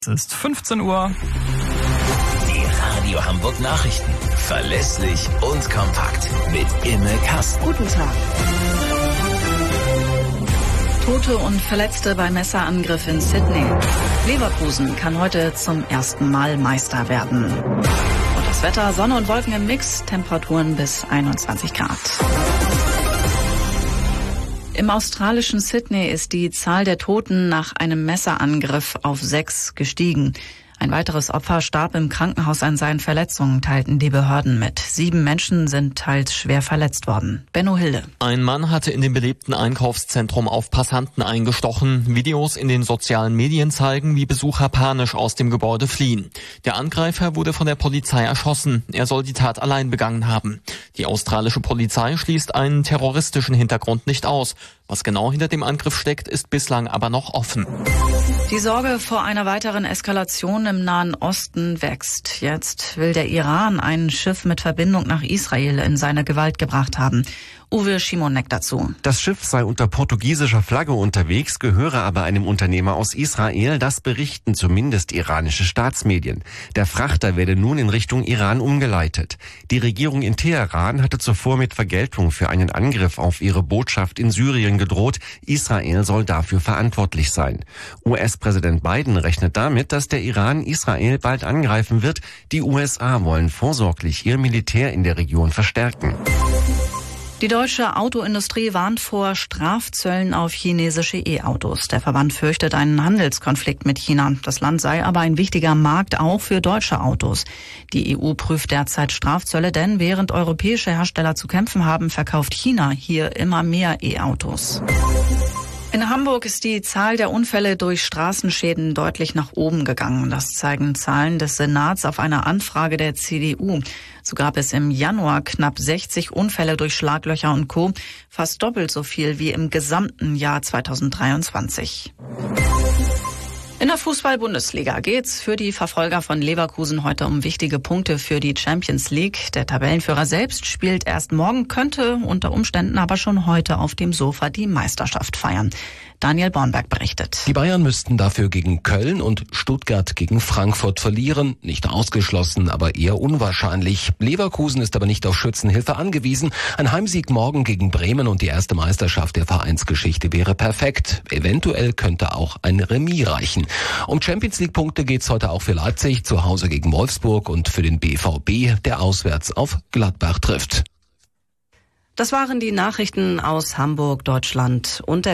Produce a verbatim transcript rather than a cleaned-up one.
Es ist fünfzehn Uhr. Die Radio Hamburg Nachrichten. Verlässlich und kompakt. Mit Imme Kasten. Guten Tag. Tote und Verletzte bei Messerangriff in Sydney. Leverkusen kann heute zum ersten Mal Meister werden. Und das Wetter, Sonne und Wolken im Mix, Temperaturen bis einundzwanzig Grad. Im australischen Sydney ist die Zahl der Toten nach einem Messerangriff auf sechs gestiegen. Ein weiteres Opfer starb im Krankenhaus an seinen Verletzungen, teilten die Behörden mit. Sieben Menschen sind teils schwer verletzt worden. Benno Hilde. Ein Mann hatte in dem belebten Einkaufszentrum auf Passanten eingestochen. Videos in den sozialen Medien zeigen, wie Besucher panisch aus dem Gebäude fliehen. Der Angreifer wurde von der Polizei erschossen. Er soll die Tat allein begangen haben. Die australische Polizei schließt einen terroristischen Hintergrund nicht aus. Was genau hinter dem Angriff steckt, ist bislang aber noch offen. Die Sorge vor einer weiteren Eskalation im Nahen Osten wächst. Jetzt will der Iran ein Schiff mit Verbindung nach Israel in seine Gewalt gebracht haben. Uwe Schimonek dazu. Das Schiff sei unter portugiesischer Flagge unterwegs, gehöre aber einem Unternehmer aus Israel. Das berichten zumindest iranische Staatsmedien. Der Frachter werde nun in Richtung Iran umgeleitet. Die Regierung in Teheran hatte zuvor mit Vergeltung für einen Angriff auf ihre Botschaft in Syrien gedroht. Israel soll dafür verantwortlich sein. U S-Präsident Biden rechnet damit, dass der Iran Israel bald angreifen wird. Die U S A wollen vorsorglich ihr Militär in der Region verstärken. Die deutsche Autoindustrie warnt vor Strafzöllen auf chinesische E-Autos. Der Verband fürchtet einen Handelskonflikt mit China. Das Land sei aber ein wichtiger Markt auch für deutsche Autos. Die E U prüft derzeit Strafzölle, denn während europäische Hersteller zu kämpfen haben, verkauft China hier immer mehr E-Autos. In Hamburg ist die Zahl der Unfälle durch Straßenschäden deutlich nach oben gegangen. Das zeigen Zahlen des Senats auf einer Anfrage der C D U. So gab es im Januar knapp sechzig Unfälle durch Schlaglöcher und Co., fast doppelt so viel wie im gesamten Jahr zweitausenddreiundzwanzig. In der Fußball-Bundesliga geht's für die Verfolger von Leverkusen heute um wichtige Punkte für die Champions League. Der Tabellenführer selbst spielt erst morgen, könnte unter Umständen aber schon heute auf dem Sofa die Meisterschaft feiern. Daniel Bornberg berichtet. Die Bayern müssten dafür gegen Köln und Stuttgart gegen Frankfurt verlieren. Nicht ausgeschlossen, aber eher unwahrscheinlich. Leverkusen ist aber nicht auf Schützenhilfe angewiesen. Ein Heimsieg morgen gegen Bremen und die erste Meisterschaft der Vereinsgeschichte wäre perfekt. Eventuell könnte auch ein Remis reichen. Um Champions-League-Punkte geht's heute auch für Leipzig, zu Hause gegen Wolfsburg und für den B V B, der auswärts auf Gladbach trifft. Das waren die Nachrichten aus Hamburg, Deutschland und der